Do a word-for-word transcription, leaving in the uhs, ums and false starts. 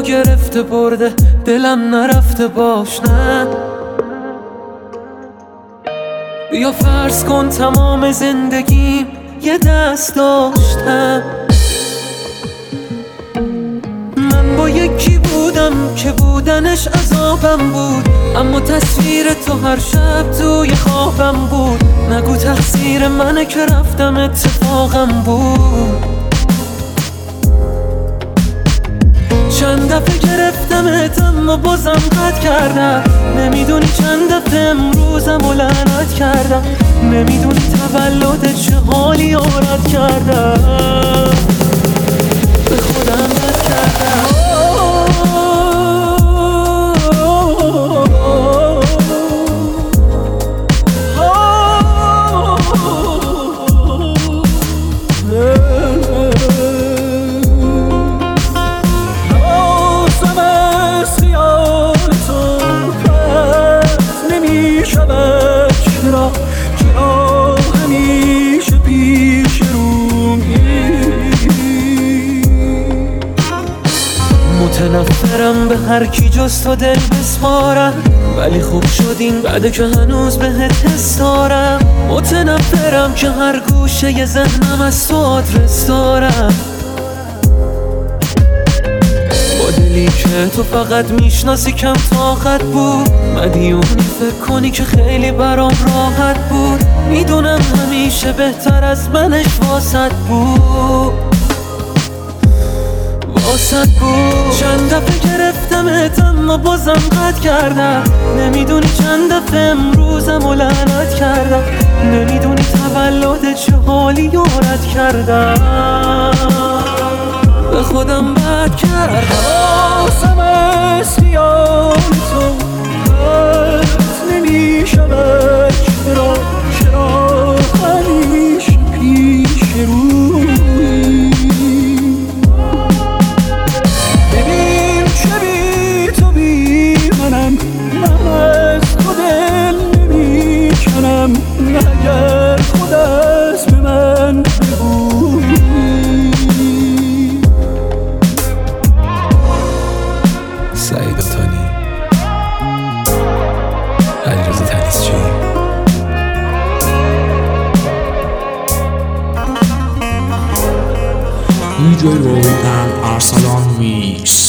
گرفته برده، دلم نرفته باش نه. بیا فرض کن تمام زندگیم یه دست داشتم، من با یکی بودم که بودنش عذابم بود، اما تصویر تو هر شب توی خوابم بود. نگو تقصیر منه که رفتم اتفاقم بود. چند دفعه گرفتمت اما بازم قد کردم، نمیدونی چند دفعه امروزم و لعنت کردم، نمیدونی تولدت چه حالی آرد کردم، به خودم بد کردم. متنفرم به هر کی جز تو دل بسپارم، ولی خوب شدین بعد که هنوز بهت حس دارم. متنفرم که هر گوشه ی ذهنم از تو آدرس دارم، با دلی که تو فقط میشناسی کم طاقت بود. مدیونی فکر کنی که خیلی برام راحت بود، میدونم همیشه بهتر از منش واسط بود، واسط بود. چند دفعه گرفتمت اما بازم قد کردم، نمیدونی چند دفعه امروزم و لعنت کردم، نمیدونی تولدت چه حالی یارت کردم، به خودم بد کردم. آسم از خیال تو بد نمیشود، چرا چرا همیشه پیش روی. ببین چه بی تو بی منم، من از تو دل نمی کنم، اگر خود از به من بگوی. سعید آتانی، علیرضا تلیسچی. دی جی Roy and Arsalan Mix.